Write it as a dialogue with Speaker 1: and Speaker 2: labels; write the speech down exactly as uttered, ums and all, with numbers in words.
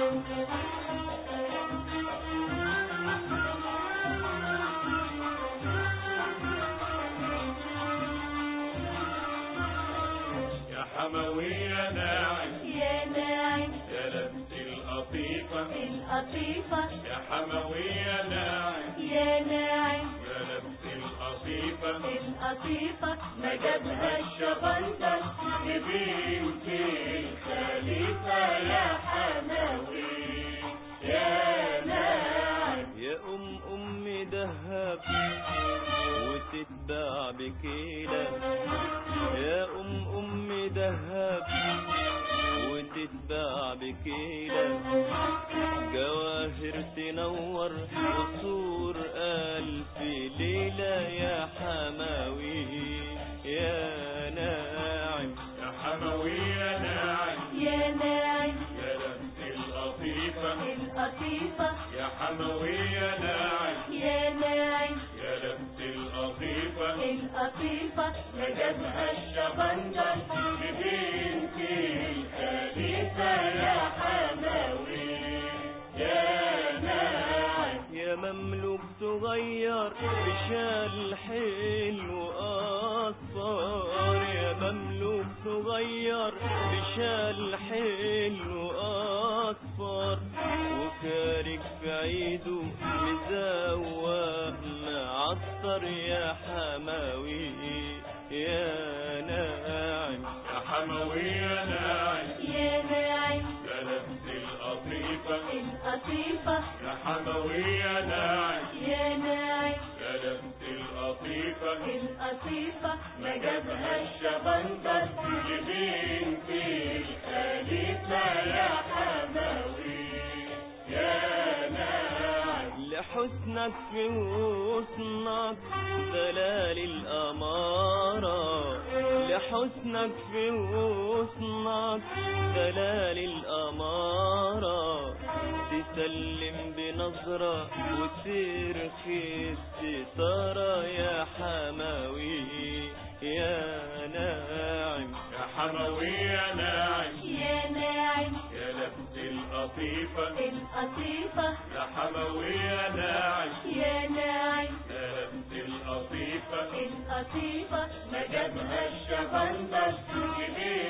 Speaker 1: يا حموي يا ناعم
Speaker 2: يا ناعم
Speaker 1: يا لبس القطيفة
Speaker 2: القطيفة
Speaker 1: يا حموي يا ناعم
Speaker 2: يا ناعم
Speaker 1: يا لبس القطيفة
Speaker 2: القطيفة
Speaker 1: ما جابها الشبندر لبنت الخليفة يا حموي يا ناعم
Speaker 3: يا أم أم دهب وتتباع بكيلة يا أم أم دهب وتتباع بكيلة جواهر تنور قصور ألف ليلة يا حموي يا ناعم
Speaker 1: يا حموي يا ناعم
Speaker 2: يا ناعم
Speaker 1: يا لبس القطيفة
Speaker 2: القطيفة
Speaker 1: يا حموي يا ناعم
Speaker 2: يا ناعم
Speaker 1: يا لبس القطيفة
Speaker 2: القطيفة
Speaker 1: ما جابها الشبندر لبنت الخليفة يا حموي يا ناعم
Speaker 3: يا مملوك صغير بشال حلو أصفر يا مملوك صغير بشال حلو أصفر وكارك في عيده مزوق معطر يا حموي يا ناعم
Speaker 1: يا حموي يا ناعم
Speaker 2: يا ناعم
Speaker 1: يا لبس القطيفة
Speaker 2: القطيفة
Speaker 1: يا حموي يا ناعم
Speaker 2: يا ناعم
Speaker 1: يا لبس القطيفة
Speaker 2: القطيفة
Speaker 1: ما جابها الشبندر لبنت الخليفة يا حموي يا ناعم
Speaker 3: لحسنك في غصنك دلال الأمارة لحسنك في غصنك دلال الأمارة تسلم بنظرة وترخي الستارة يا حموي يا ناعم
Speaker 1: يا حموي يا ناعم
Speaker 2: يا ناعم
Speaker 1: يا لبس القطيفة
Speaker 2: القطيفة
Speaker 1: يا حموي يا ناعم
Speaker 2: يا ناعم
Speaker 1: يا لبس القطيفة
Speaker 2: القطيفة
Speaker 1: ما جابها الشبندر لبنت